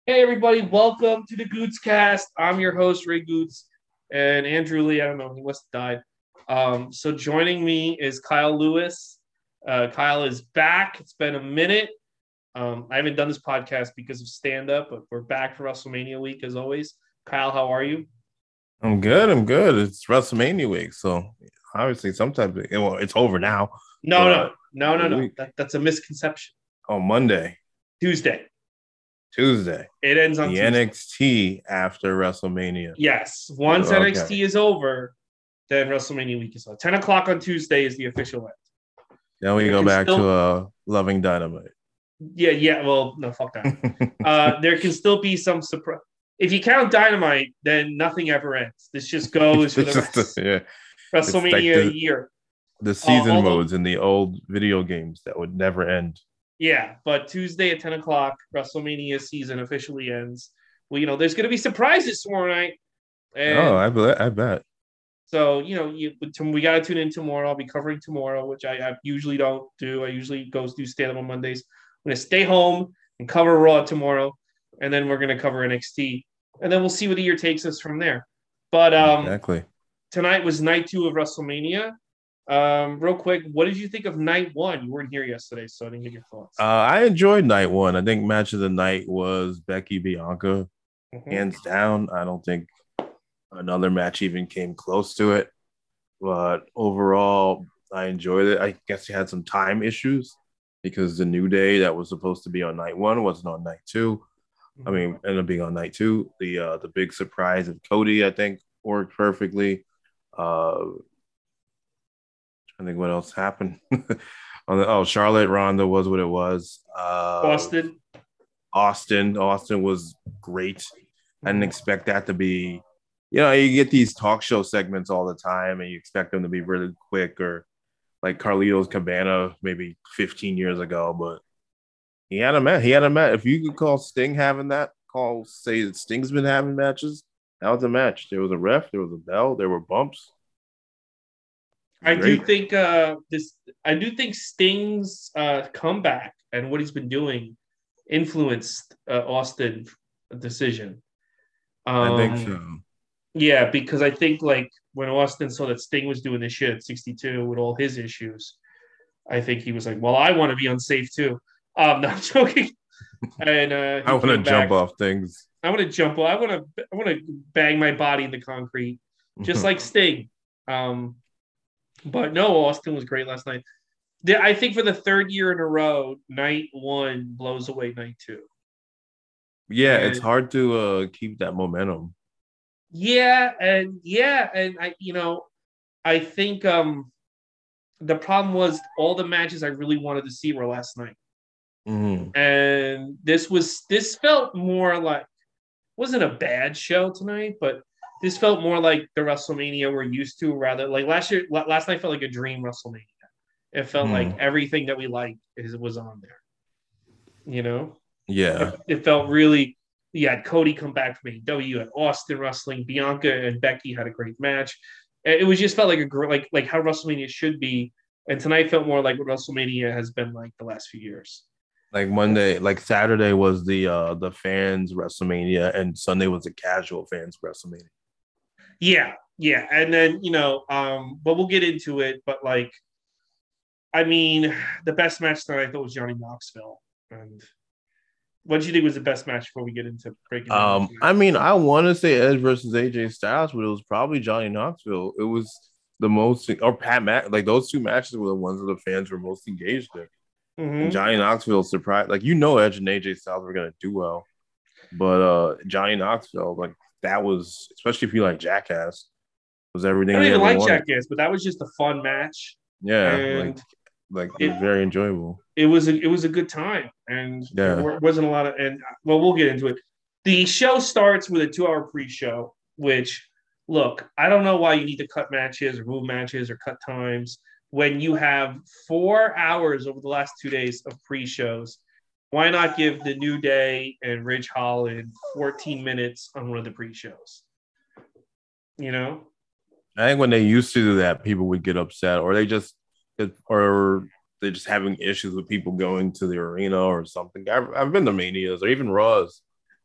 Hey everybody, welcome to the Goots Cast. I'm your host, Ray Goots, and Andrew Lee, I don't know, he must have died. So joining me is Kyle Lewis. Kyle is back. It's been a minute. I haven't done this podcast because of stand-up, but we're back for WrestleMania week as always. Kyle, how are you? I'm good. I'm good. It's WrestleMania week, so obviously sometimes it's over now, No, no, but no, no, the no. week That's a misconception. on Monday, Tuesday. Tuesday, It ends on the Tuesday. NXT after WrestleMania. Yes. Once Okay, NXT is over, then WrestleMania week is on. 10 o'clock on Tuesday is the official end. then we There go can back to still Loving Dynamite. Yeah. Well, no, fuck Dynamite. There can still be some surprise. If you count Dynamite, then nothing ever ends. This just goes for It's the just rest yeah, it's like WrestleMania year. the season Although, modes in the old video games that would never end. yeah, but Tuesday at 10 o'clock, WrestleMania season officially ends. Well, there's going to be surprises tomorrow night, Oh, and I bet. so we got to tune in tomorrow. I'll be covering tomorrow, which I usually don't do. I usually go do stand up on Mondays. I'm going to stay home and cover Raw tomorrow, and then we're going to cover NXT, and then we'll see where the year takes us from there. But Exactly. tonight was night two of WrestleMania. Real quick, what did you think of night one? You weren't here yesterday, so I didn't get your thoughts. I enjoyed night one. I think match of the night was Becky Bianca, Mm-hmm. hands down. I don't think another match even came close to it. But overall, I enjoyed it. I guess they had some time issues because the New Day that was supposed to be on night one wasn't on night two. I Mm-hmm. mean, ended up being on night two. The big surprise of Cody, I think, worked perfectly. I think what else happened. Charlotte Ronda was what it was. Boston. Austin was great. I didn't Mm-hmm. expect that to be, you get these talk show segments all the time and you expect them to be really quick or like Carlitos Cabana maybe 15 years ago, but he had a match. He had a match. If you could call Sting having that, say that Sting's been having matches, that was a match. There was a ref, there was a bell, there were bumps. It was I do great. think Sting's comeback and what he's been doing influenced Austin decision. I think Um, so. yeah, because I think like when Austin saw that Sting was doing this shit at 62 with all his issues, I think he was like, "Well, I want to be unsafe too." No, I'm joking. And I he want to came jump back. off things. I want to jump. I want to bang my body in the concrete, just like Sting. Um, but no, Austin was great last night. I think for the third year in a row, night one blows away night two. Yeah, it's And hard to keep that momentum. and I think the problem was all the matches I really wanted to see were last night. Mhm. And this felt more like wasn't a bad show tonight, but this felt more like the WrestleMania we're used to rather like last night felt like a dream WrestleMania. It felt like Mhm. everything that we liked was on there, you know? Yeah. It felt really. You had Cody come back from AEW. You had Austin wrestling. Bianca and Becky had a great match. It was just felt like a like how WrestleMania should be. And tonight felt more like what WrestleMania has been like the last few years. Like Monday, like Saturday was the fans WrestleMania and Sunday was the casual fans WrestleMania. Yeah, yeah. And then but we'll get into it. But like, I mean, the best match tonight I thought was Johnny Knoxville. And what do you think was the best match before we get into breaking down each I match? mean, I want to say Edge versus AJ Styles, but it was probably Johnny Knoxville. It was the most, or Pat Mac, like those two matches were the ones that the fans were most engaged in. And Mm-hmm. Johnny Knoxville surprised, like Edge and AJ Styles were gonna do well, but Johnny Knoxville, like that was, especially if you like Jackass, was I everything don't he even ever like wanted. Jackass, but that was just a fun match, Yeah, and like it it was very enjoyable. it was a good time, and Yeah. wasn't a lot of and well, we'll get into it. The show starts with a 2 hour pre-show, which look, I don't know why you need to cut matches or move matches or cut times when you have 4 hours over the last 2 days of pre-shows. Why not give the New Day and Ridge Holland 14 minutes on one of the pre-shows? You know? I think when they used to do that, people would get upset, or they're just having issues with people going to the arena or something. I've been to manias or even Raws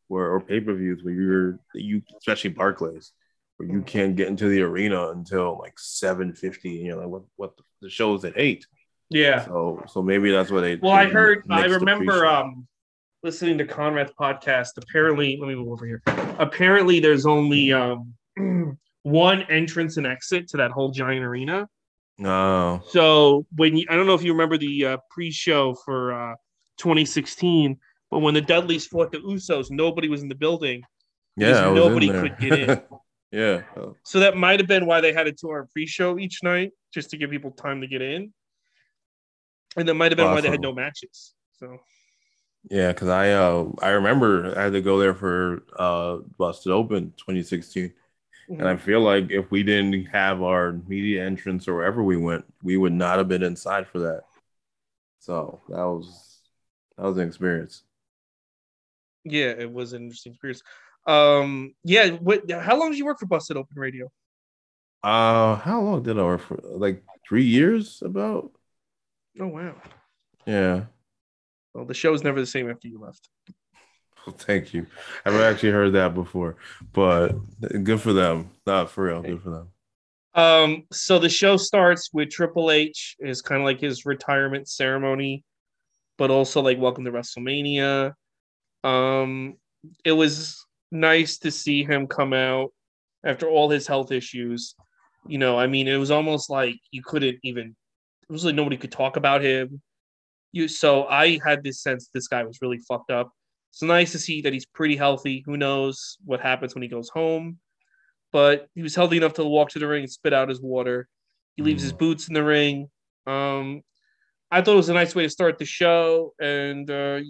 or pay-per-views where you especially Barclays, where you can't get into the arena until like 7:50, and you're like, what the show's at 8. Yeah. So maybe that's what Well, they I mixed the remember pre-show. listening to Conrad's podcast. Apparently, let me move over here. Apparently, there's only one entrance and exit to that whole giant arena. No. So I don't know if you remember the pre-show for 2016, but when the Dudleys fought the Usos, nobody was in the building because Yeah, I was in nobody could get in. there. Yeah. So that might have been why they had a 2-hour pre-show each night, just to give people time to get in. And that might have been why they had no matches. So yeah, because I remember I had to go there for Busted Open 2016. And I feel like if we didn't have our media entrance or wherever we went, we would not have been inside for that. So that was an experience. Yeah, it was an interesting experience. Yeah, how long did you work for Busted Open Radio? How long did I work for? Like 3 years about? Oh wow. Yeah. Well, the show's never the same after you left. Well, thank you. I've actually heard that before, but good for them. Not for real. Good for them. So the show starts with Triple H is kind of like his retirement ceremony, but also like welcome to WrestleMania. It was nice to see him come out after all his health issues. You know, I mean, it was almost like you couldn't even. It was like nobody could talk about him. So I had this sense this guy was really fucked up. It's nice to see that he's pretty healthy. Who knows what happens when he goes home? But he was healthy enough to walk to the ring and spit out his water. He leaves his boots in the ring. I thought it was a nice way to start the show, and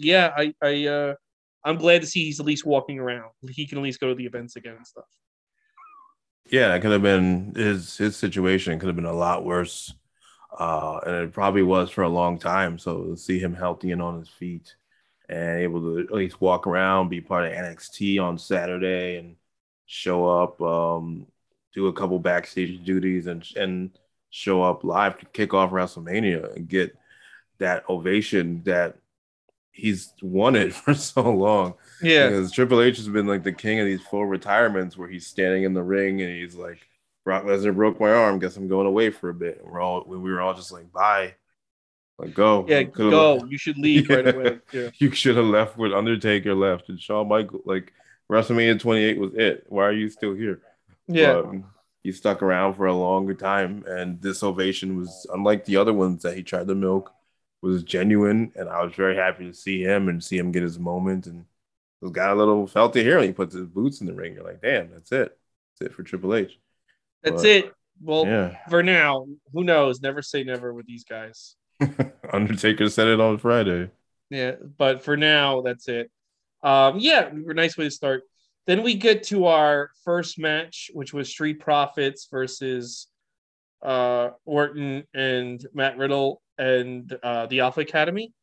I'm glad to see he's at least walking around. He can at least go to the events again and stuff. Yeah, that could have been his situation could have been a lot worse. And it probably was for a long time. So to see him healthy and on his feet and able to at least walk around, be part of NXT on Saturday and show up, do a couple backstage duties and show up live to kick off WrestleMania and get that ovation that he's wanted for so long. Yeah. Because Triple H has been like the king of these full retirements where he's standing in the ring and he's like, Brock Lesnar broke my arm. Guess I'm going away for a bit. And we were all just like, bye. Like, go. Yeah, go. You should leave right away. Yeah. You should have left when Undertaker left and Shawn Michaels. Like, WrestleMania 28 was it. Why are you still here? Yeah. But he stuck around for a longer time. And this ovation was, unlike the other ones that he tried to milk, was genuine. And I was very happy to see him and see him get his moment. And it got a little felt it here. And he puts his boots in the ring. You're like, damn, that's it. That's it for Triple H. That's it. Well, for now, who knows? Never say never with these guys. Undertaker said it on Friday. Yeah, but for now, that's it. Nice way to start. Then we get to our first match, which was Street Profits versus Orton and Matt Riddle and the Alpha Academy.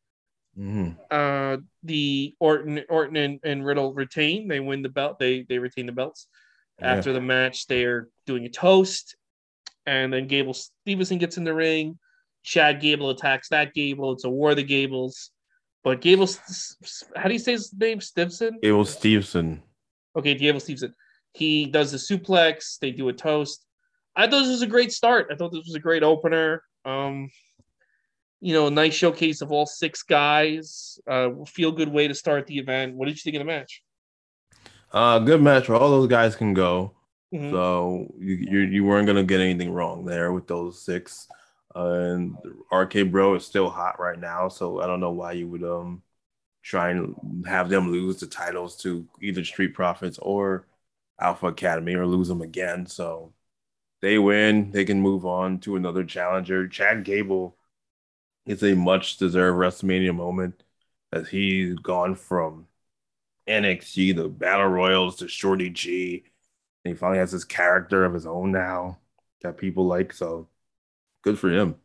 The Orton and Riddle retain. They win the belt. They retain the belts. After the match, they're doing a toast, and then Gable Stevenson gets in the ring. Chad Gable attacks that Gable. It's a war of the Gables. But Gable, how do you say his name? Stevenson? Gable Stevenson. Okay, Gable Stevenson. He does the suplex. They do a toast. I thought this was a great start. I thought this was a great opener. A nice showcase of all 6 guys. Feel good way to start the event. What did you think of the match? Good match where all those guys can go. Mm-hmm. So you weren't gonna get anything wrong there with those 6. And RK Bro is still hot right now, so I don't know why you would try and have them lose the titles to either Street Profits or Alpha Academy or lose them again. So they win, they can move on to another challenger. Chad Gable is a much deserved WrestleMania moment as he's gone from NXT, the Battle Royals to Shorty G. And he finally has his character of his own now that people like. So good for him.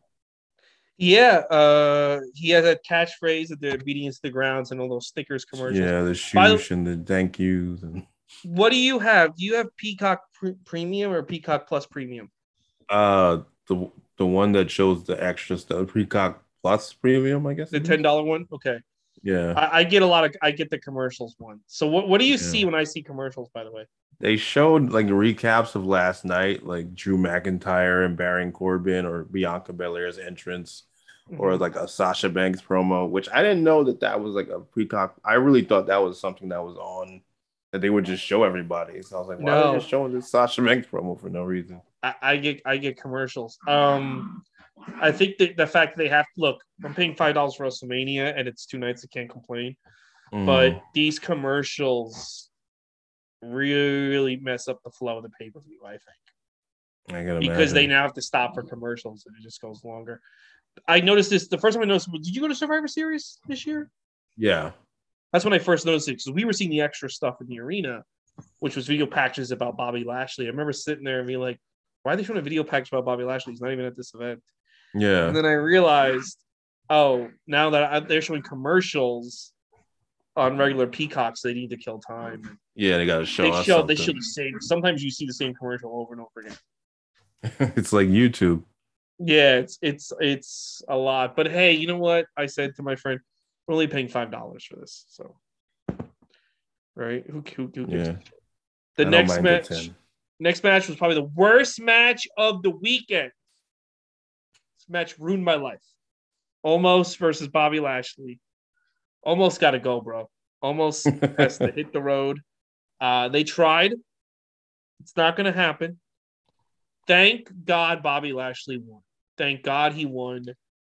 Yeah, he has a catchphrase that they're beating into the grounds and all those stickers commercials. Yeah, the shoosh and the thank yous. And what do you have? Do you have Peacock Premium or Peacock Plus Premium? The one that shows the extra stuff, Peacock Plus Premium, I guess. The $10 one? Okay. Yeah. I get the commercials one. So what do you Yeah. see when I see commercials, by the way? They showed like recaps of last night, like Drew McIntyre and Baron Corbin or Bianca Belair's entrance, or Mhm. like a Sasha Banks promo, which I didn't know that was like a Peacock. I really thought that was something that was on that they would just show everybody. So I was like, why are they just No, showing this Sasha Banks promo for no reason? I get commercials. I think that the fact that they have to look, I'm paying $5 for WrestleMania and it's 2 nights. I can't complain. But these commercials really mess up the flow of the pay per view. I think I can because they imagine. now have to stop for commercials and it just goes longer. I noticed this the first time I noticed. Did you go to Survivor Series this year? Yeah. That's when I first noticed it because we were seeing the extra stuff in the arena, which was video packages about Bobby Lashley. I remember sitting there and being like, why are they showing a video package about Bobby Lashley? He's not even at this event. And Yeah. then I realized, oh, now that they're showing commercials on regular Peacocks, they need to kill time. Yeah, they gotta show us They show something. the same. Sometimes you see the same commercial over and over again. It's like YouTube. Yeah, it's a lot. But hey, you know what? I said to my friend, we're only paying $5 for this. So right? Who gives Yeah. a shit? The I don't mind the 10. next match was probably the worst match of the weekend. This match ruined my life. Almost versus Bobby Lashley. Almost got to go, bro. Almost has to hit the road. They tried. It's not going to happen. Thank God Bobby Lashley won. Thank God he won.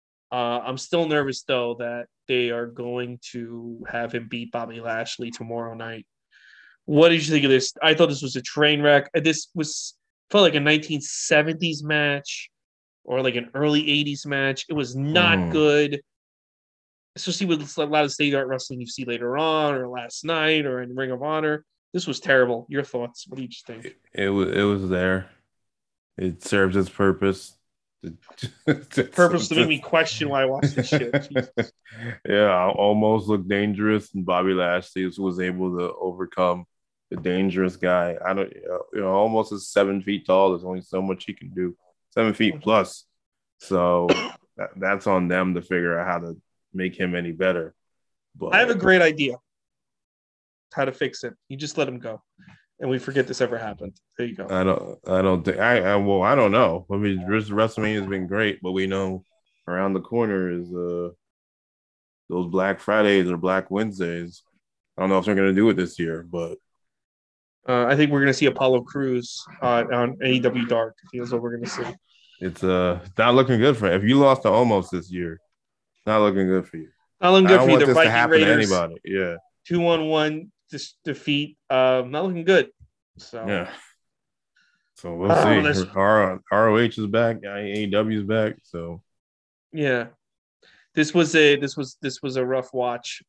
I'm still nervous, though, that they are going to have him beat Bobby Lashley tomorrow night. What did you think of this? I thought this was a train wreck. This felt like a 1970s match or like an early 80s match. It was not good, especially with a lot of state art wrestling you see later on or last night or in Ring of Honor. This was terrible. Your thoughts? What do you think? It was there. It serves its purpose. Purpose to make me question why I watched this shit. Jesus. Yeah, I almost looked dangerous, and Bobby Lashley was able to overcome the dangerous guy. I don't, almost is 7 feet tall. There's only so much he can do. 7 feet plus. So that's on them to figure out how to make him any better. But I have a great idea how to fix it. You just let him go, and we forget this ever happened. There you go. I don't think I don't know. I mean, WrestleMania has been great, but we know around the corner is those Black Fridays or Black Wednesdays. I don't know if they're going to do it this year, but I think we're going to see Apollo Crews on AEW Dark. That's what we're going to see. it's not looking good for you. If you lost to Almost this year, not looking good for you. Not looking I good don't for you. want The this to Viking happen to Raiders anybody. Yeah, 2-on-1 defeat. Not looking good. So yeah. So we'll see. ROH is back. AEW is back. So yeah, this was a rough watch.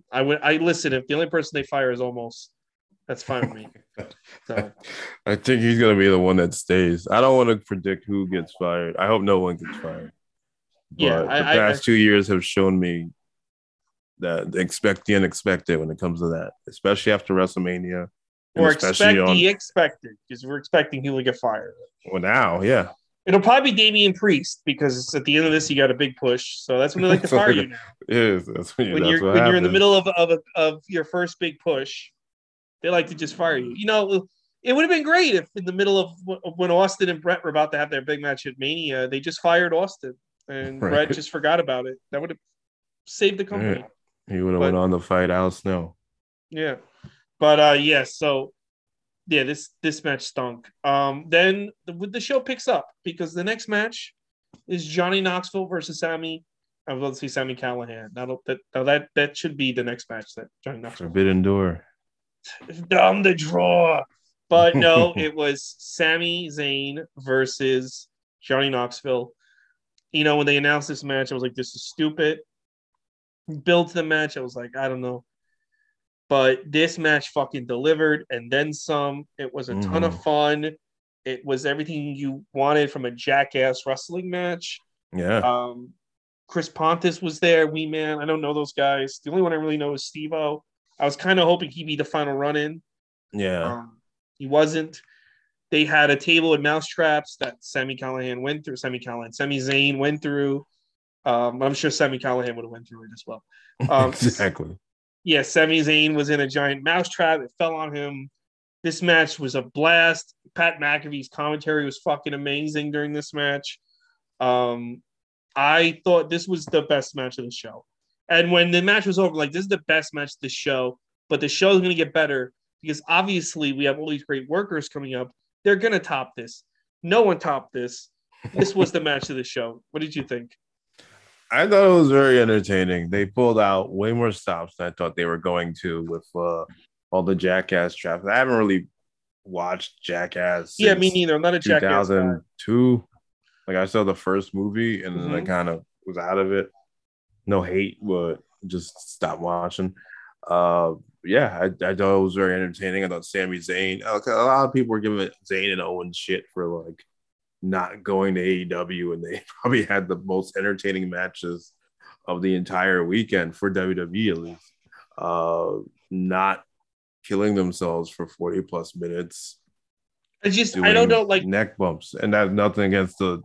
I listen. If the only person they fire is Almost, that's fine with me. So I think he's gonna be the one that stays. I don't want to predict who gets fired. I hope no one gets fired. yeah, But the past 2 years have shown me that expect the unexpected when it comes to that, especially after WrestleMania, and or especially expect on the expected because we're expecting people to get fired. well now, yeah. It'll probably be Damian Priest because at the end of this, you got a big push. So that's when they like to fire you now. That's When what you're in the happens. middle of your first big push, they like to just fire you. It would have been great if in the middle of when Austin and Brett were about to have their big match at Mania, they just fired Austin and Right. Brett just forgot about it. That would have saved the company. Yeah. He would have But went on to fight Al Snow. yeah, but yeah, so yeah, this match stunk. Then the show picks up because the next match is Johnny Knoxville versus Sammy. I was about to say Sammy Callahan. That should be the next match that Johnny Knoxville. Forbidden Door. Down the draw. But no, it was Sami Zayn versus Johnny Knoxville. When they announced this match, I was like, this is stupid. Built to the match, I was like, I don't know. But this match fucking delivered and then some. It was a ton of fun. It was everything you wanted from a jackass wrestling match. Yeah. Chris Pontius was there, Wee Man. I don't know those guys. The only one I really know is Steve-O. I was kind of hoping he'd be the final run-in. Yeah. He wasn't. They had a table of mousetraps that Sami Zayn went through. I'm sure Sami Callihan would have went through it as well. Exactly. Yeah, Sami Zayn was in a giant mousetrap. It fell on him. This match was a blast. Pat McAfee's commentary was fucking amazing during this match. I thought this was the best match of the show. And when the match was over, like, this is the best match of the show, but the show is going to get better because obviously we have all these great workers coming up. They're going to top this. No one topped this. This was the match of the show. What did you think? I thought it was very entertaining. They pulled out way more stops than I thought they were going to with all the Jackass traps. I haven't really watched Jackass Yeah, me neither. I'm not a Jackass guy. 2002. Like, I saw the first movie and then I kind of was out of it. No hate, but just stopped watching. Yeah, I thought it was very entertaining. I thought Sami Zayn, a lot of people were giving Zayn and Owen shit for like not going to AEW, and they probably had the most entertaining matches of the entire weekend for WWE at least. Not killing themselves for 40 plus minutes. I don't know, like neck bumps, and that's nothing against the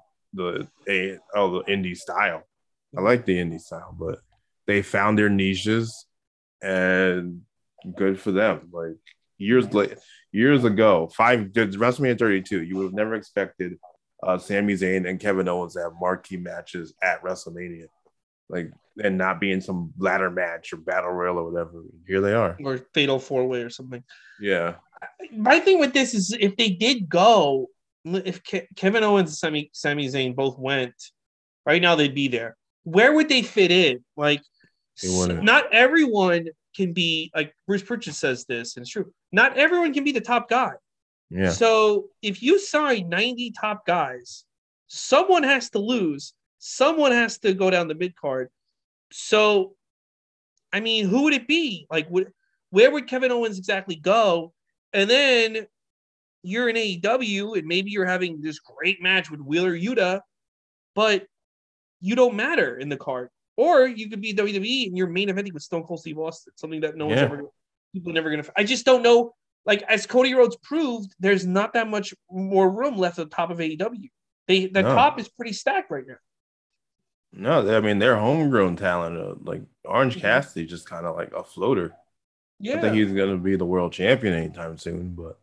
indie style. I like the indie style, but they found their niches, and good for them. Like years ago, WrestleMania 32, you would have never expected Sami Zayn and Kevin Owens to have marquee matches at WrestleMania, like, and not be in some ladder match or battle royal or whatever. Here they are, or fatal 4-way or something. Yeah. My thing with this is if they did go, if Kevin Owens and Sami Zayn both went, right now they'd be there. Where would they fit in? Like, not everyone can be, like Bruce Pritchard says this, and it's true. Not everyone can be the top guy. Yeah. So if you sign 90 top guys, someone has to lose. Someone has to go down the mid card. So, I mean, who would it be? Like, where would Kevin Owens exactly go? And then you're in AEW, and maybe you're having this great match with Wheeler Yuta, but you don't matter in the card. Or you could be WWE and you're main eventing with Stone Cold Steve Austin, something that no one's people are never going to. I just don't know. Like, as Cody Rhodes proved, there's not that much more room left at the top of AEW. The top is pretty stacked right now. No, I mean, they're homegrown talent. Like Orange Cassidy, just kind of like a floater. Yeah. I think he's going to be the world champion anytime soon, but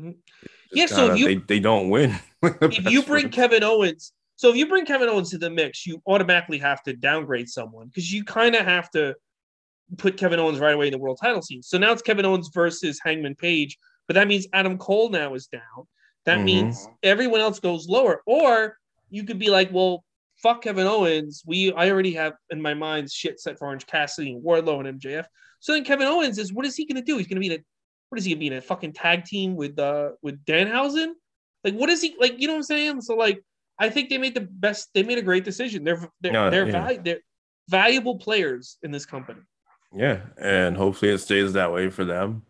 so if they don't win. If you bring Kevin Owens to the mix, you automatically have to downgrade someone because you kind of have to put Kevin Owens right away in the world title scene. So now it's Kevin Owens versus Hangman Page, but that means Adam Cole now is down. That means everyone else goes lower. Or you could be like, well, fuck Kevin Owens. I already have in my mind shit set for Orange Cassidy and Wardlow and MJF. So then Kevin Owens is, what is he going to do? He's going to be in a fucking tag team with Danhausen? Like, what is he, like, you know what I'm saying? So, like, I think they made a great decision. They're valuable players in this company. Yeah, and hopefully it stays that way for them.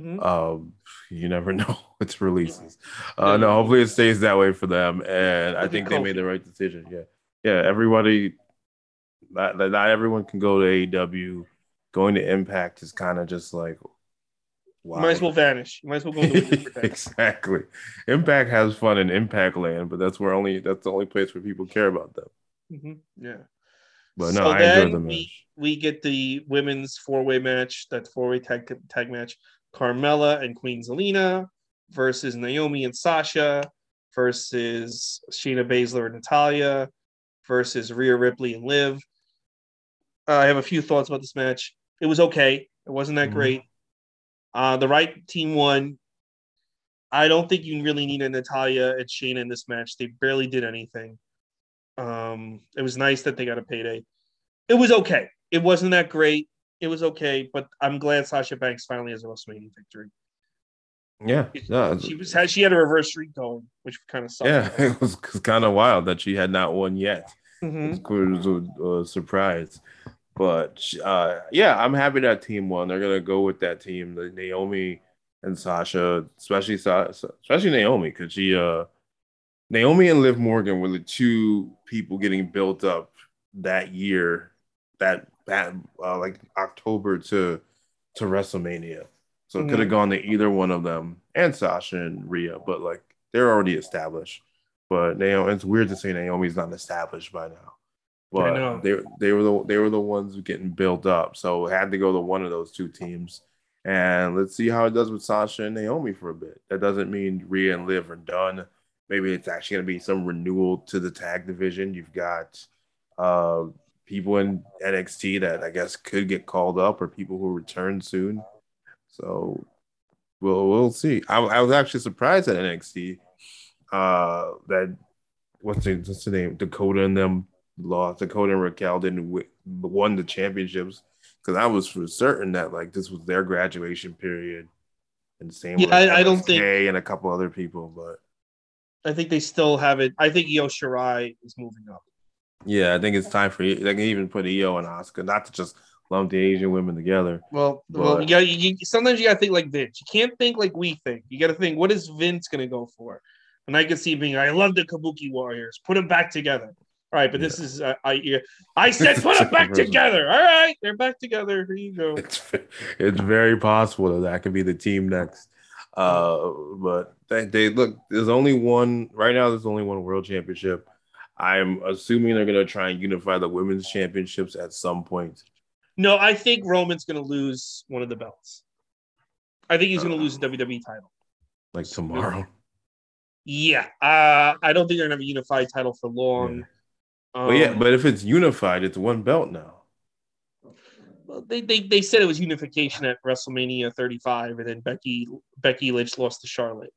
You never know. It's releases. No, hopefully it stays that way for them, and I think they made the right decision. Yeah. Everybody, not everyone can go to AEW. Going to Impact is kind of just like, wow. You might as well vanish. You might as well go into Exactly. Impact has fun in Impact Land, but that's the only place where people care about them. Yeah. But no, I enjoyed the match. We get the women's 4-way match. That's 4-way tag match. Carmella and Queen Zelina versus Naomi and Sasha versus Shayna Baszler and Natalya versus Rhea Ripley and Liv. I have a few thoughts about this match. It was okay. It wasn't that great. The right team won. I don't think you really need a Natalya and Shayna in this match. They barely did anything. It was nice that they got a payday. It was okay. It wasn't that great. It was okay, but I'm glad Sasha Banks finally has a WrestleMania victory. Yeah, she had a reverse streak going, which kind of sucked. Yeah, it was kind of wild that she had not won yet. It was a surprise. But I'm happy that team won. They're gonna go with that team, the Naomi and Sasha, especially Naomi, because Naomi and Liv Morgan were the two people getting built up that year, that like October to WrestleMania. So it could have gone to either one of them, and Sasha and Rhea, but like they're already established. But Naomi, it's weird to say Naomi's not established by now. I but know. they were the ones getting built up. So it had to go to one of those two teams. And let's see how it does with Sasha and Naomi for a bit. That doesn't mean Rhea and Liv are done. Maybe it's actually going to be some renewal to the tag division. You've got uh, people in NXT that I guess could get called up, or people who return soon. So we'll see. I was actually surprised at NXT that what's the name? Dakota and them lost. Dakota and Raquel didn't won the championships because I was for certain that like this was their graduation period, and same Yeah, with I don't think. MSK and a couple other people. But I think they still have it. I think Io Shirai is moving up. yeah, I think it's time for they can even put Io and Oscar, not to just lump the Asian women together. Well, But sometimes you gotta think like Vince. You can't think like we think. You gotta think, what is Vince gonna go for? And I can see being, I love the Kabuki Warriors. Put them back together. All right, but yeah. this is I said put them back together. All right, they're back together. Here you go. It's very possible that could be the team next. But they look. There's only one right now. There's only one world championship. I'm assuming they're gonna try and unify the women's championships at some point. No, I think Roman's gonna lose one of the belts. I think he's gonna lose the WWE title. Like tomorrow. Yeah. I don't think they're gonna have a unified title for long. Yeah. But if it's unified, it's one belt now. Well, they said it was unification at WrestleMania 35, and then Becky Lynch lost to Charlotte.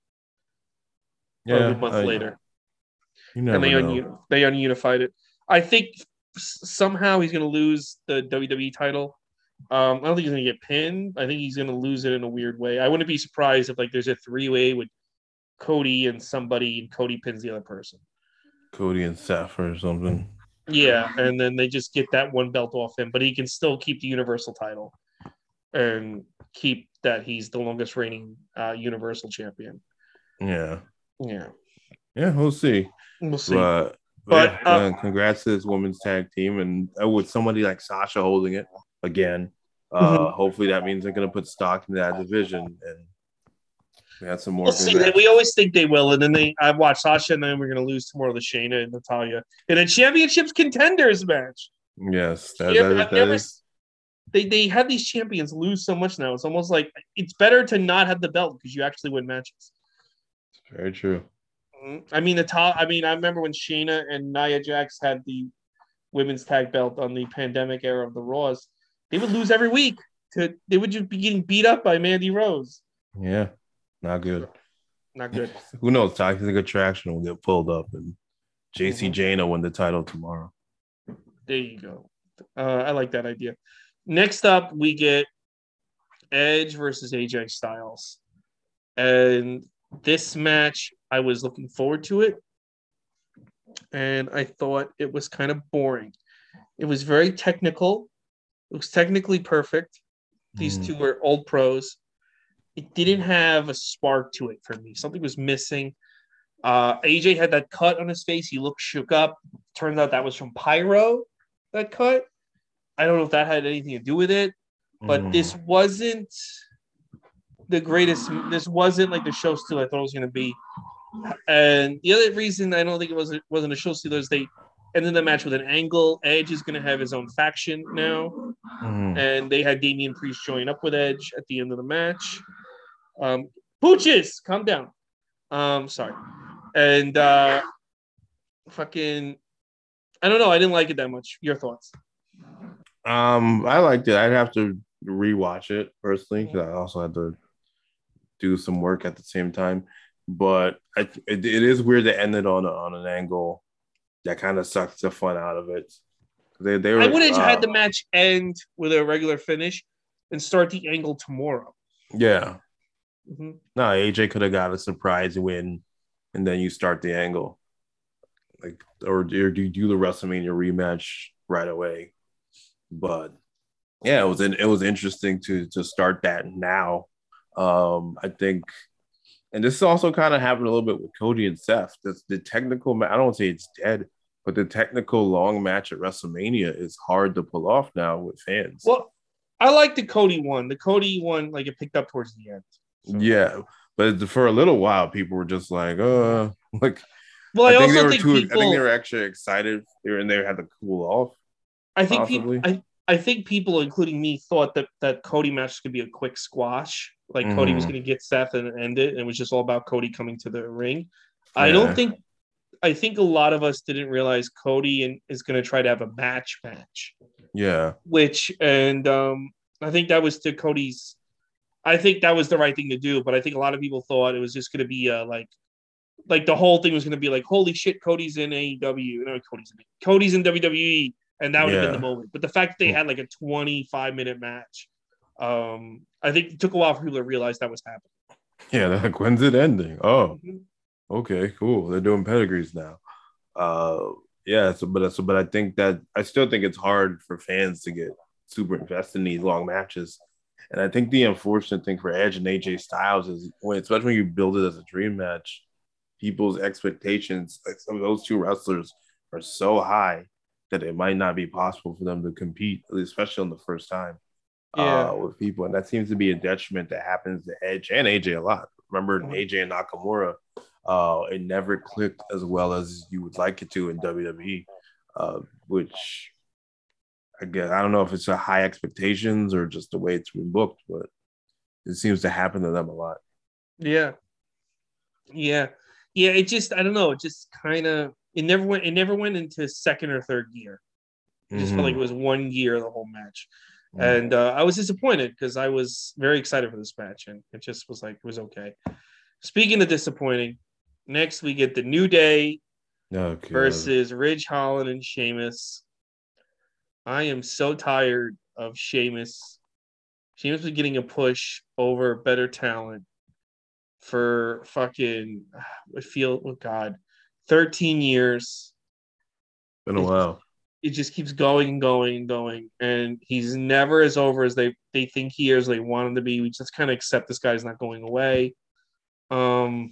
Yeah, a month later. You never know. They ununified it. I think somehow he's going to lose the WWE title. I don't think he's going to get pinned. I think he's going to lose it in a weird way. I wouldn't be surprised if like there's a 3-way with Cody and somebody, and Cody pins the other person. Cody and Seth or something. Yeah, and then they just get that one belt off him, but he can still keep the Universal title and keep that he's the longest reigning Universal champion. Yeah. Yeah. Yeah, we'll see. We'll see. But congrats to this women's tag team, and with somebody like Sasha holding it again. Hopefully that means they're going to put stock in that division, and we had some more. We'll see. We always think they will, and then I've watched Sasha, and then we're going to lose tomorrow to Shayna and Natalya in a championships contenders match. Yes, they have these champions lose so much now. It's almost like it's better to not have the belt because you actually win matches. Very true. I mean, I remember when Shayna and Nia Jax had the women's tag belt on the pandemic era of the Raws. They would lose every week. They would just be getting beat up by Mandy Rose. Yeah, not good. Not good. Who knows? Toxic Attraction will get pulled up, and JC Jane will win the title tomorrow. There you go. I like that idea. Next up, we get Edge versus AJ Styles. And this match, I was looking forward to it. And I thought it was kind of boring. It was very technical. It was technically perfect. These two were old pros. It didn't have a spark to it for me. Something was missing. AJ had that cut on his face. He looked shook up. Turns out that was from Pyro, that cut. I don't know if that had anything to do with it, but this wasn't the greatest. This wasn't like the show stealer I thought it was going to be. And the other reason I don't think it wasn't a show stealer is they ended the match with an angle. Edge is going to have his own faction now. And they had Damian Priest join up with Edge at the end of the match. Pooches, calm down. Sorry. And fucking, I don't know. I didn't like it that much. Your thoughts? I liked it. I'd have to rewatch it personally because I also had to do some work at the same time. But it is weird to end it on an angle that kind of sucks the fun out of it. I would have had the match end with a regular finish and start the angle tomorrow. Yeah. No, AJ could have got a surprise win, and then you start the angle, or do you do the WrestleMania rematch right away? But yeah, it was interesting to start that now. I think, and this also kind of happened a little bit with Cody and Seth. The technical, I don't say it's dead, but the technical long match at WrestleMania is hard to pull off now with fans. Well, I like the Cody one. The Cody one, like, it picked up towards the end. So. Yeah, but for a little while, people were just like, like. Well, I I think they also were think too. I think they people. were actually excited. They had to cool off, I think people. possibly. I think people, including me, thought that Cody match was gonna be a quick squash. Like Cody was Hmm. gonna get Seth and end it, and it was just all about Cody coming to the ring. I don't Yeah, think. I think a lot of us didn't realize is going to try to have a match, yeah, which and I think that was to Cody's. I think that was the right thing to do, but I think a lot of people thought it was just going to be like the whole thing was going to be like, holy shit, Cody's in AEW, no, Cody's in WWE, and that would have been the yeah, moment. But the fact that they had like a 25-minute match, I think it took a while for people to realize that was happening. yeah. Like, when's it ending? Oh, Mm-hmm. okay, cool. They're doing pedigrees now. Uh, yeah. But I think that I still think it's hard for fans to get super invested in these long matches. And I think the unfortunate thing for Edge and AJ Styles is especially when you build it as a dream match, people's expectations like some of those two wrestlers are so high that it might not be possible for them to compete, especially on the first time Yeah. with people. And that seems to be a detriment that happens to Edge and AJ a lot. Remember AJ and Nakamura, it never clicked as well as you would like it to in WWE, which again, I don't know if it's a high expectations or just the way it's been booked, but it seems to happen to them a lot. Yeah. Yeah. Yeah. It just, I don't know. It just kind of, it never went into second or third gear. It just felt like it Mm-hmm. was one gear the whole match. Mm. And I was disappointed because I was very excited for this match and it just was like, it was okay. Speaking of disappointing, next we get the New Day Oh, God. versus Ridge Holland and Sheamus. I am so tired of Sheamus. Sheamus was getting a push over better talent for fucking I feel oh god 13 years. Been a It just while. it just keeps going and going and going, and he's never as over as they think he is. They want him to be. We just kind of accept this guy's not going away. Um,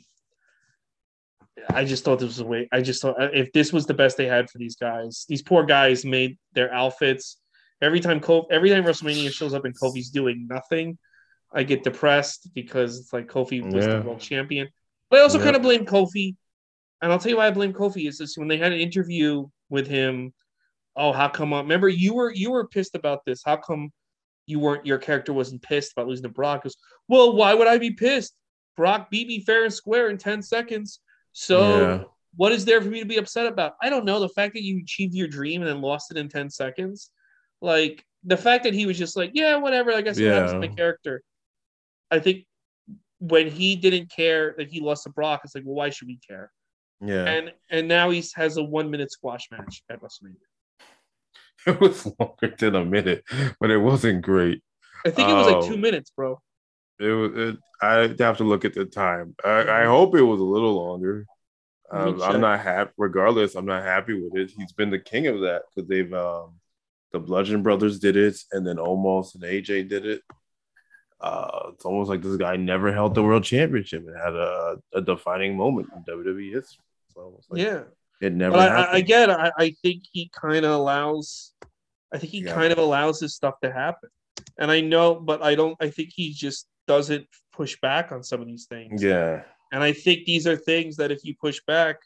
I just thought this was a way. I just thought if this was the best they had for these guys, these poor guys made their outfits. Every time WrestleMania shows up and Kofi's doing nothing, I get depressed because it's like Kofi was the Yeah. world champion. But I also kind Yep. of blame Kofi, and I'll tell you why I blame Kofi is this when they had an interview with him. Oh, how come? Remember, you were pissed about this. How come your character wasn't pissed about losing to Brock? Goes, well, why would I be pissed? Brock beat me fair and square in 10 seconds. Yeah. So what is there for me to be upset about? I don't know. The fact that you achieved your dream and then lost it in 10 seconds. Like the fact that he was just like, yeah, whatever. I guess it happens to my Yeah. character. I think when he didn't care that he lost to Brock, it's like, well, why should we care? Yeah. And now he has a 1 minute squash match at WrestleMania. It was longer than a minute, but it wasn't great. I think it was like Um, 2 minutes, bro. it was. I'd have to look at the time. I Mm-hmm. hope it was a little longer. Let me I'm check. not happy. Regardless, I'm not happy with it. He's been the king of that because they've the Bludgeon Brothers did it, and then Omos and AJ did it. It's almost like this guy never held the world championship and had a defining moment in WWE history. It's almost like Yeah, it but never I happened. get. I think he kind of allows. I think he Yeah, kind of allows this stuff to happen, and I know, but I don't. I think he just doesn't push back on some of these things, yeah, and I think these are things that if you push back,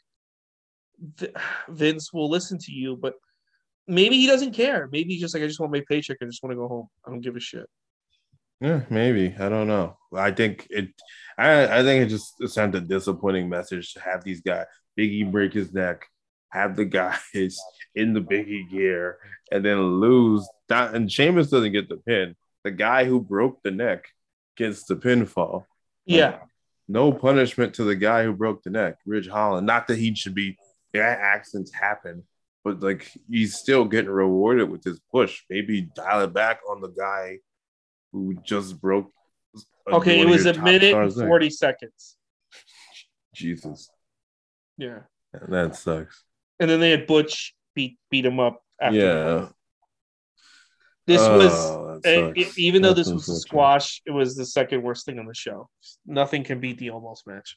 Vince will listen to you. But maybe he doesn't care. Maybe he's just like, I just want my paycheck. I just want to go home. I don't give a shit. yeah. Maybe I don't know. I think it. I think it just sent a disappointing message to have these guys Biggie break his neck, have the guys in the Biggie gear, and then lose. That and Sheamus doesn't get the pin. The guy who broke the neck gets the pinfall. Like Yeah, no punishment to the guy who broke the neck, Ridge Holland. Not that he should be. Yeah, accidents happen, but like he's still getting rewarded with his push. Maybe dial it back on the guy who just broke okay, it one of was your a top minute and stars' neck. 40 seconds. Jesus, Yeah, that sucks. and then they had Butch beat him up after the fight. Yeah. This was Oh, that sucks. even though That's this was a unfortunate. squash, it was the second worst thing on the show. Nothing can beat the almost match.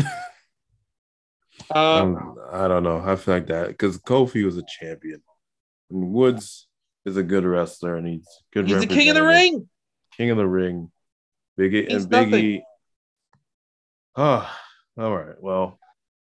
Uh, I don't know. I feel like that because Kofi was a champion. And Woods is a good wrestler and he's good he's the king of the representative. ring. King of the ring. Biggie and He's nothing. Biggie. Oh, all right. Well,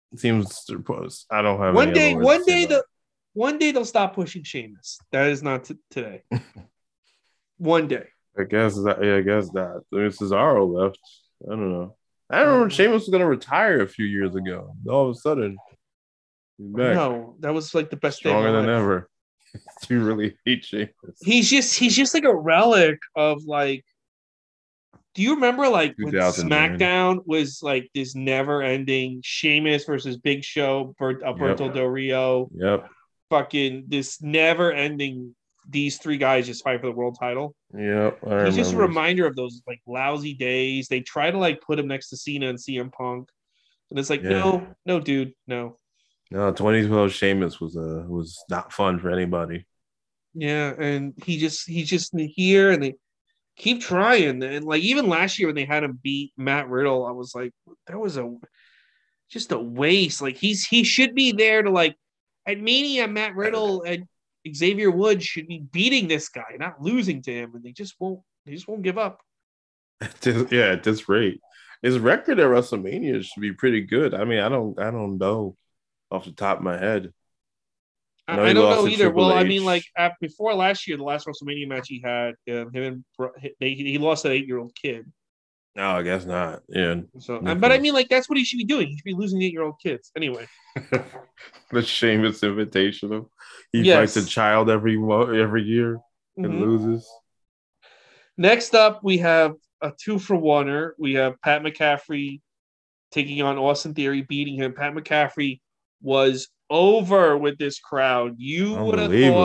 seems I don't have any other words to say about it. One day they'll stop pushing Sheamus. That is not today. One day. I guess that. Yeah, I guess that. I mean, Cesaro left. I don't know. I don't remember Sheamus was gonna retire a few years ago. All of a sudden, he's back. No, that was like the best stronger than ever. You really hate Sheamus. He's just like a relic of like. Do you remember like when SmackDown was like this never-ending Sheamus versus Big Show, Alberto Del Rio? Yep. Fucking this never-ending. These three guys just fight for the world title. Yep. He's just a reminder of those like lousy days. They try to like put him next to Cena and CM Punk, and it's like no, dude, no. No, 2012 Sheamus was not fun for anybody. Yeah, and he just here, and they keep trying, and like even last year when they had him beat Matt Riddle, I was like, that was just a waste. Like he should be there to like at Mania, Matt Riddle and Xavier Woods should be beating this guy, not losing to him, and they just won't give up. At this rate, his record at WrestleMania should be pretty good. I mean, I don't know off the top of my head. I don't know either. Well, I mean, like before last year, the last WrestleMania match he had, he lost that 8-year-old kid. No, I guess not. Yeah. So, but I mean, like that's what he should be doing. He should be losing 8-year-old kids anyway. The Sheamus Invitational. He fights a child every year and loses. Next up, we have a 2-for-1er. We have Pat McCaffrey taking on Austin Theory, beating him. Pat McCaffrey was over with this crowd. You would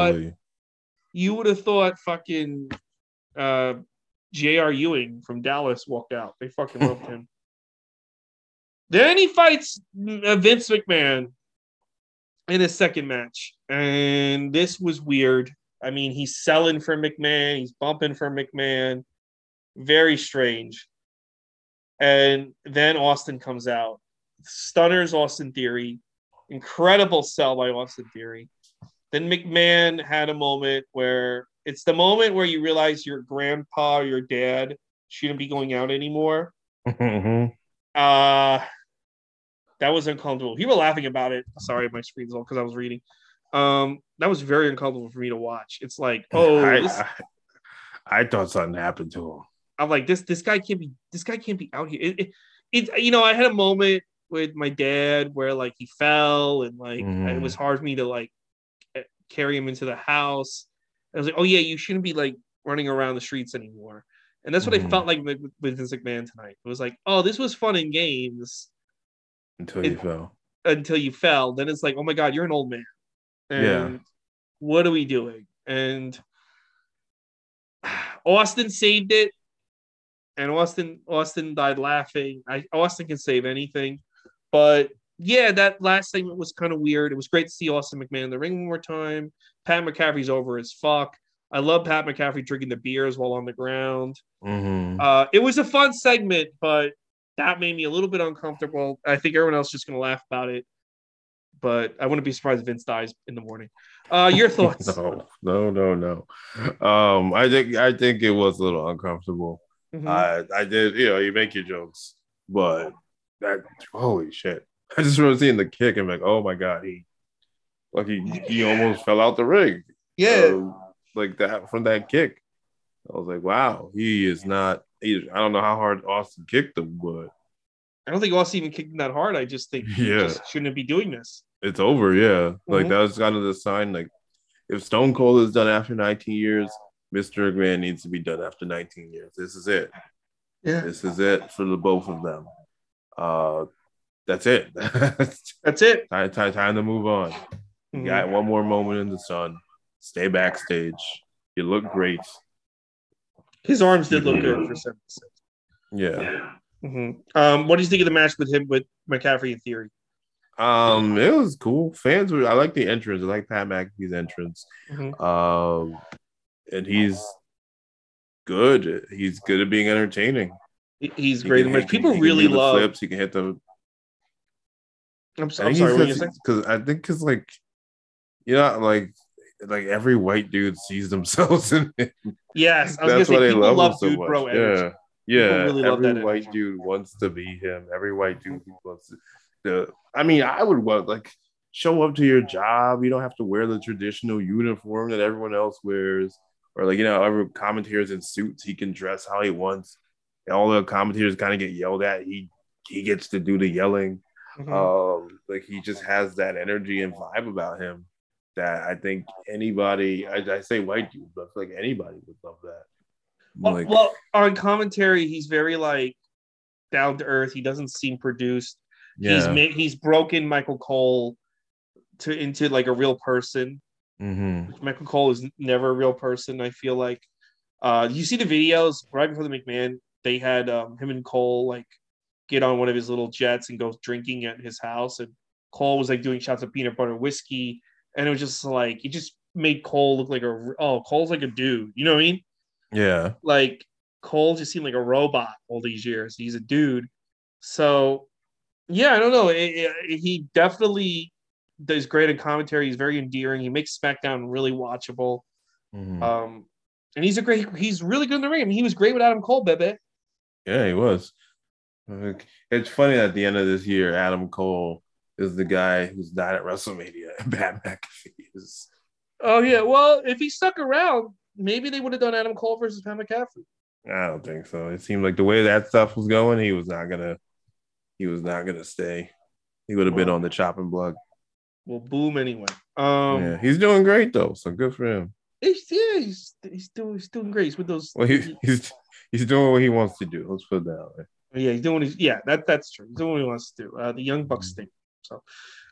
have thought fucking J.R. Ewing from Dallas walked out. They fucking loved him. Then he fights Vince McMahon in his second match. And this was weird. I mean, he's selling for McMahon. He's bumping for McMahon. Very strange. And then Austin comes out. Stunners Austin Theory. Incredible sell by Austin Theory. Then McMahon had a moment where it's the moment where you realize your grandpa or your dad shouldn't be going out anymore. Mm-hmm. That was uncomfortable. People were laughing about it. Sorry, my screen's on because I was reading. That was very uncomfortable for me to watch. It's like, I thought something happened to him. I'm like, this guy can't be out here. I had a moment with my dad where like he fell and like it was hard for me to like carry him into the house. I was like, oh yeah, you shouldn't be like running around the streets anymore. And that's what I felt like with Vince McMahon tonight. It was like, oh, this was fun in games until you fell. Until you fell, then it's like, oh my god, you're an old man. And what are we doing? And Austin saved it, and Austin died laughing. Austin can save anything, but yeah, that last segment was kind of weird. It was great to see Austin McMahon in the ring one more time. Pat McCaffrey's over as fuck. I love Pat McCaffrey drinking the beers while on the ground. It was a fun segment, but that made me a little bit uncomfortable. I think everyone else is just going to laugh about it, but I wouldn't be surprised if Vince dies in the morning. Your thoughts? No. I think it was a little uncomfortable. I did, you make your jokes, but that holy shit! I just remember seeing the kick and like, oh my god, he almost fell out the ring. Yeah, like that from that kick. I was like, wow, he is not. I don't know how hard Austin kicked him, but I don't think Austin even kicked him that hard. I just think he just shouldn't be doing this. It's over, yeah. Like that was kind of the sign. Like if Stone Cold is done after 19 years, Mr. McMahon needs to be done after 19 years. This is it. Yeah, this is it for the both of them. That's it. That's it. Time to move on. You got one more moment in the sun. Stay backstage. You look great. His arms did look good for 76. Yeah. What do you think of the match with McCaffrey and Theory? It was cool. I like the entrance. I like Pat McAfee's entrance. And he's good. He's good at being entertaining. He's great. People really love flips. He can hit the. I'm sorry. What were you saying? Because like every white dude sees themselves in him. Yes, I was gonna say people love so dude much. Bro energy. Yeah. Really every white dude wants to be him. Every white dude wants to. I would want like show up to your job. You don't have to wear the traditional uniform that everyone else wears, or like every commentators in suits. He can dress how he wants. And all the commentators kind of get yelled at. He gets to do the yelling. Mhm. Like he just has that energy and vibe about him that I think anybody. I say white dude, but I feel like anybody would love that. Like, Well, on commentary, he's very like down to earth. He doesn't seem produced. yeah. He's broken Michael Cole into like a real person. Mm-hmm. Michael Cole is never a real person. I feel like. You see the videos right before the McMahon? They had him and Cole like get on one of his little jets and go drinking at his house, and Cole was like doing shots of peanut butter whiskey, and it was just like it just made Cole look like Cole's like a dude. You know what I mean? Yeah. Like Cole just seemed like a robot all these years. He's a dude. So yeah, I don't know. He definitely does great in commentary. He's very endearing. He makes SmackDown really watchable. Mm-hmm. Um, and he's really good in the ring. I mean, he was great with Adam Cole, baby. Yeah, he was. Like, it's funny that at the end of this year, Adam Cole is the guy who's died at WrestleMania, and Pat McAfee is. Oh yeah. Well, if he stuck around, maybe they would have done Adam Cole versus Pat McAfee. I don't think so. It seemed like the way that stuff was going, he was not gonna. He was not gonna stay. He would have been Well, on the chopping block. well, boom anyway. Yeah, he's doing great though, so good for him. He's doing great. He's with those. Well, he's doing what he wants to do. Let's put it that way. Yeah, he's doing. That's true. He's doing what he wants to do. The Young Bucks Mm-hmm. stink. So,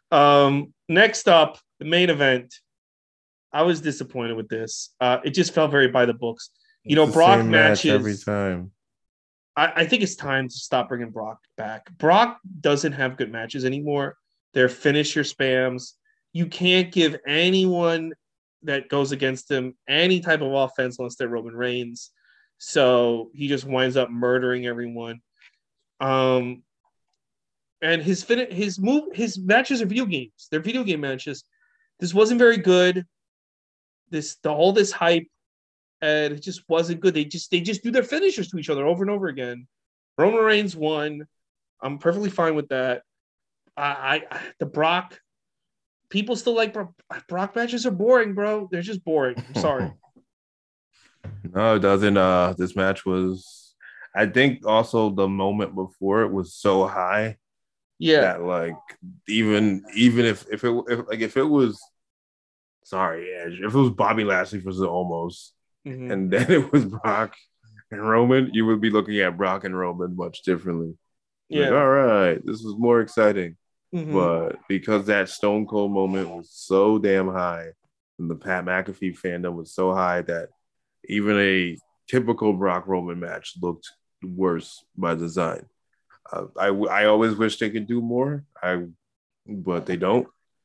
next up, the main event. I was disappointed with this. It just felt very by the books. It's the Brock same match every matches. time. I think it's time to stop bringing Brock back. Brock doesn't have good matches anymore. They're finisher spams. You can't give anyone that goes against him any type of offense unless they're Roman Reigns. So he just winds up murdering everyone. And his matches are video games. They're video game matches. This wasn't very good. All this hype, and it just wasn't good. They just do their finishers to each other over and over again. Roman Reigns won. I'm perfectly fine with that. The Brock people still like Brock matches are boring, bro. They're just boring. I'm sorry. No, it doesn't. This match was. I think also the moment before it was so high Yeah. that like even if it was sorry Edge, if it was Bobby Lashley versus Almost, Mm-hmm. and then it was Brock and Roman, you would be looking at Brock and Roman much differently. Like, Yeah. all right, this was more exciting. Mm-hmm. But because that Stone Cold moment was so damn high, and the Pat McAfee fandom was so high that even a typical Brock Roman match looked worse by design. I always wish they could do more. But they don't.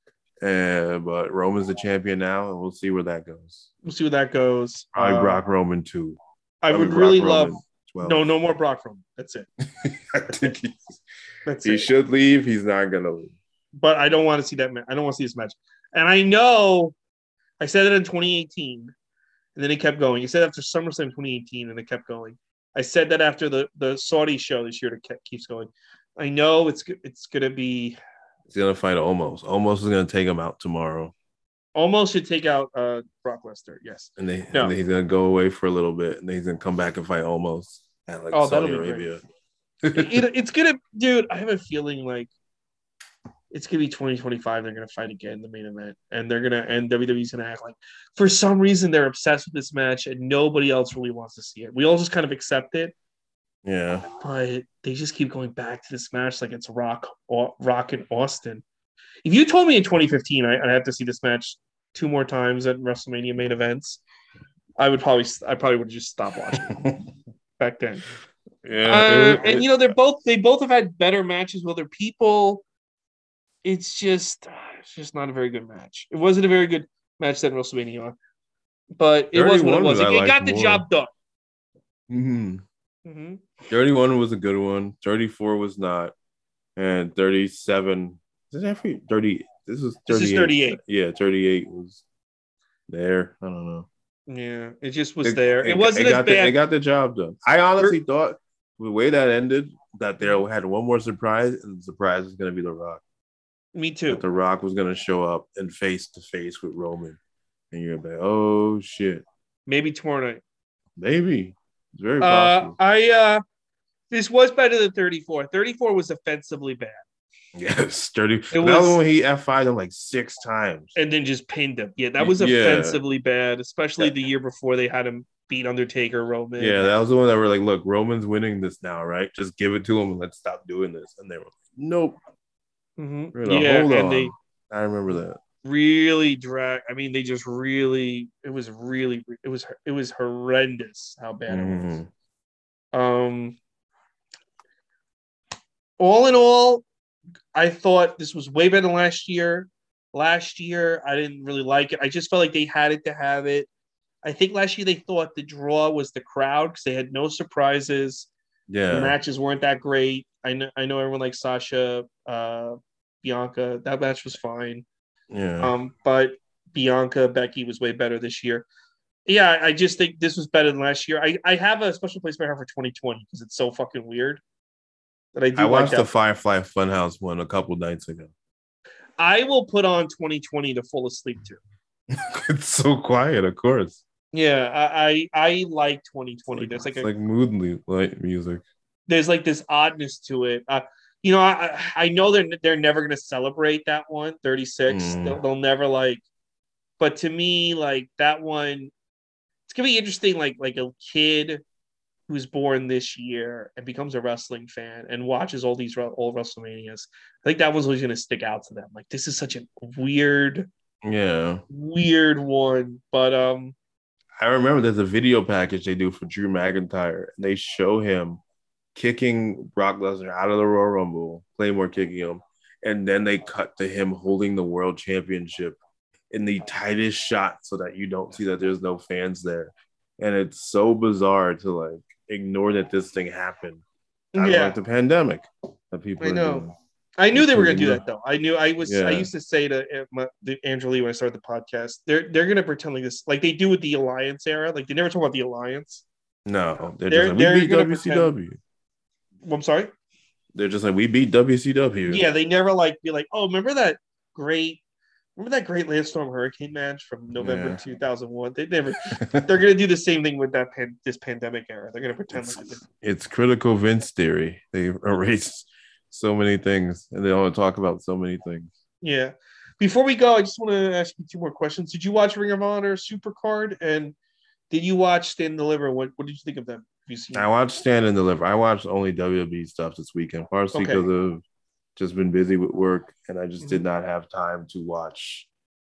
But Roman's the champion now, and we'll see where that goes. We'll see where that goes. Probably Brock Roman 2. I would Brock really Roman love 12. no more Brock Roman. That's it. I think That's he it. should leave. He's not gonna leave. But I don't want to see that. I don't want to see this match. And I know I said it in 2018, and then it kept going. You said after SummerSlam 2018, and it kept going. I said that after the Saudi show this year, it keeps going. I know it's gonna be. He's gonna fight Almost. Almost is gonna take him out tomorrow. Almost should take out Brock Lesnar. Yes. And then he's gonna go away for a little bit, and then he's gonna come back and fight Almost at like Saudi Arabia. It's gonna, dude. I have a feeling like it's gonna be 2025. They're gonna fight again in the main event, and WWE's gonna act like for some reason they're obsessed with this match, and nobody else really wants to see it. We all just kind of accept it. Yeah, but they just keep going back to this match like it's Rock and Austin. If you told me in 2015 I'd have to see this match 2 more times at WrestleMania main events, I probably would have just stopped watching back then. yeah. And they both have had better matches with other people. It's just not a very good match. It wasn't a very good match at WrestleMania, but it was what it was. It got the job done. Mm-hmm. Mm-hmm. 31 was a good one. 34 was not, and 37. Is that 30? This was 38. This is 38. Yeah, 38 was there. I don't know. Yeah, it just was there. It wasn't as bad. They got the job done. I honestly thought the way that ended, that they had one more surprise, and the surprise is going to be The Rock. Me That too. The Rock was going to show up and face to face with Roman, and you're like, oh shit, Maybe tomorrow night. maybe it's very possible. This was better than 34. 34 was offensively bad. Yes, 30. It That was was, when he F5'd him like 6 times. and then just pinned him. Yeah, that was Yeah, offensively bad, especially the year before they had him beat Undertaker, Roman. yeah, that was the one that were like, look, Roman's winning this now, right? Just give it to him and let's stop doing this. And they were like, nope, we're gonna Yeah, hold and on. they I remember that. really drag. I mean, they just really. It was horrendous how bad it was. Mm. Um, all in all, I thought this was way better than last year. Last year, I didn't really like it. I just felt like they had it to have it. I think last year they thought the draw was the crowd because they had no surprises. The Yeah, matches weren't that great. I know everyone likes Sasha, Bianca. That match was fine. yeah. But Bianca, Becky was way better this year. Yeah, I just think this was better than last year. I have a special place in my heart for 2020 because it's so fucking weird that I I do like watched the that. Firefly Funhouse one a couple nights ago. I will put on 2020 to fall asleep to. It's so quiet, of course. Yeah, I like 2020. It's like moodly light music. There's like this oddness to it. I know they're never gonna celebrate that one 36. Mm. They'll never like, but to me like that one, it's gonna be interesting. Like a kid who's born this year and becomes a wrestling fan and watches all these old WrestleManias. I think that one's always gonna stick out to them. Like this is such a Yeah. weird one, but I remember there's a video package they do for Drew McIntyre, and they show him kicking Brock Lesnar out of the Royal Rumble, Claymore kicking him, and then they cut to him holding the world championship in the tightest shot so that you don't see that there's no fans there. And it's so bizarre to like ignore that this thing happened out of like yeah, the pandemic that people I are know. doing. I knew they were Because going to do that though. I yeah, used to say to Andrew Lee when I started the podcast, they're going to pretend like this, like they do with the Alliance era. Like they never talk about the Alliance. no, they're just like we They're beat going to pretend. WCW. Well, I'm sorry. They're just like we beat WCW. Yeah, they never like be like, oh, remember that great Landstorm Hurricane match from November Yeah. 2001. They never. They're going to do the same thing with this pandemic era. They're going to pretend like It's critical Vince theory. They erase so many things and they only talk about so many things. Yeah. Before we go, I just want to ask you two more questions. Did you watch Ring of Honor Supercard? And did you watch Stand and Deliver? What did you think of them? Have you seen I watched Stand and Deliver. I watched only WWE stuff this weekend, partially Okay. because of just been busy with work and I just did Mhm. not have time to watch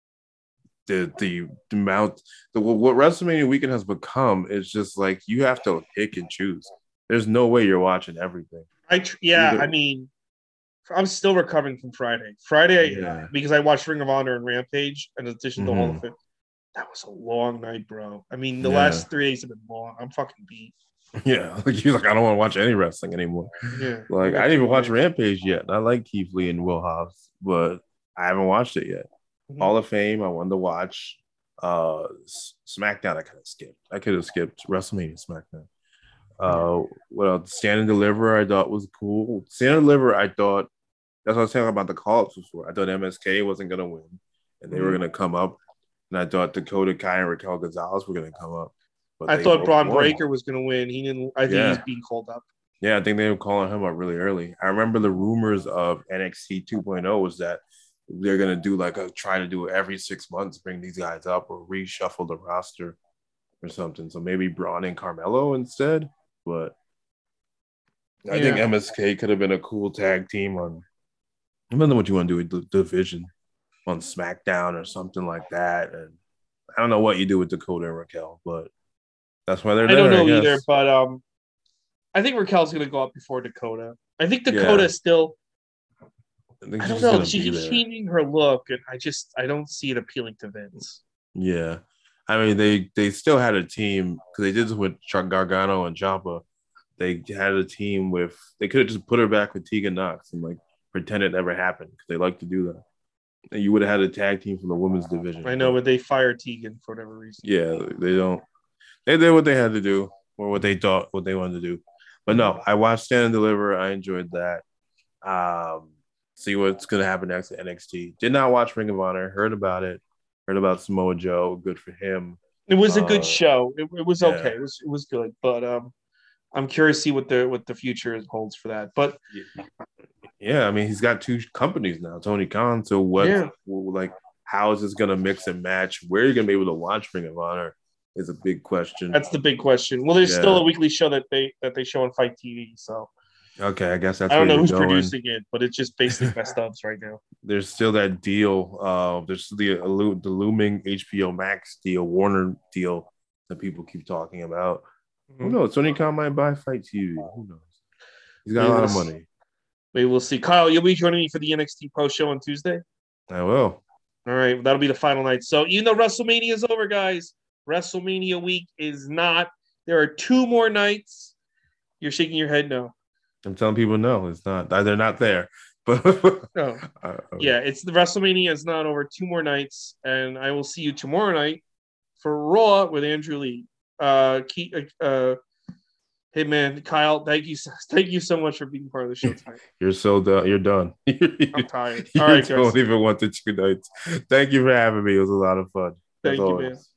the amount what WrestleMania weekend has become is just like you have to pick and choose. There's no way you're watching everything. I mean, I'm still recovering from Friday. Yeah. Because I watched Ring of Honor and Rampage in addition to Hall Mm-hmm. of Fame. That was a long night, bro. I mean, the Yeah. last 3 days have been long. I'm fucking beat. Yeah. Like you're like, I don't want to watch any wrestling anymore. Yeah. Like I didn't even watch Rampage yet. I like Keith Lee and Will Hobbs, but I haven't watched it yet. Mhm. Hall of Fame, I wanted to watch. SmackDown, I could have skipped. I could have skipped WrestleMania SmackDown. What else? Stand and Deliver, I thought was cool. Stand and Deliver, I thought that's what I was saying about the call-ups before. I thought MSK wasn't gonna win, and they were gonna come up. And I thought Dakota Kai and Raquel Gonzalez were gonna come up. But I they thought both Braun won. Breaker was going to win. He didn't. I think he's being called up. Yeah, I think they were calling him up really early. I remember the rumors of NXT 2.0 was that they're gonna do like try to do it every 6 months, bring these guys up or reshuffle the roster or something. So maybe Braun and Carmelo instead. But I think MSK could have been a cool tag team on. I don't know what you want to do with the division on SmackDown or something like that. And I don't know what you do with Dakota and Raquel, but that's why they're there. I don't know either, but I think Raquel's going to go up before Dakota. I think Dakota still. I don't know. She keeps changing her look, and I don't see it appealing to Vince. Yeah, I mean they still had a team because they did this with Chuck Gargano and Ciampa. They had a team with they could have just put her back with Tegan Knox and like pretend it never happened because they like to do that. And you would have had a tag team from the women's division. I know, but they fired Tegan for whatever reason. Yeah, they don't. They did what they had to do or what they thought what they wanted to do. But no, I watched Stand and Deliver. I enjoyed that. See what's gonna happen next at NXT. Did not watch Ring of Honor. Heard about it. Heard about Samoa Joe. Good for him. It was a good show. It was okay. Yeah. It was good, but I'm curious to see what the future holds for that. But yeah, I mean, he's got two companies now, Tony Khan. So what, like, how is this going to mix and match? Where are you going to be able to watch Ring of Honor is a big question. That's the big question. Well, there's still a weekly show that they show on Fight TV. So okay, I guess that's. I don't know who's producing it, but it's just basically best ofs right now. There's still that deal. There's the looming HBO Max deal, Warner deal that people keep talking about. Who knows? Tony Khan might buy Fight TV. Who knows? He's got a lot of money. Maybe we'll see. Kyle, you'll be joining me for the NXT post show on Tuesday? I will. All right. That'll be the final night. So even though WrestleMania is over, guys, WrestleMania week is not. There are 2 more nights. You're shaking your head no. I'm telling people no, it's not. They're not there. But no. Yeah, it's the WrestleMania is not over. 2 more nights. And I will see you tomorrow night for Raw with Andrew Lee. Hey man, Kyle, thank you so much for being part of the show tonight. You're so done. You're done. I'm tired. All right, guys. Don't even want the 2 nights. Thank you for having me. It was a lot of fun. Thank you, man.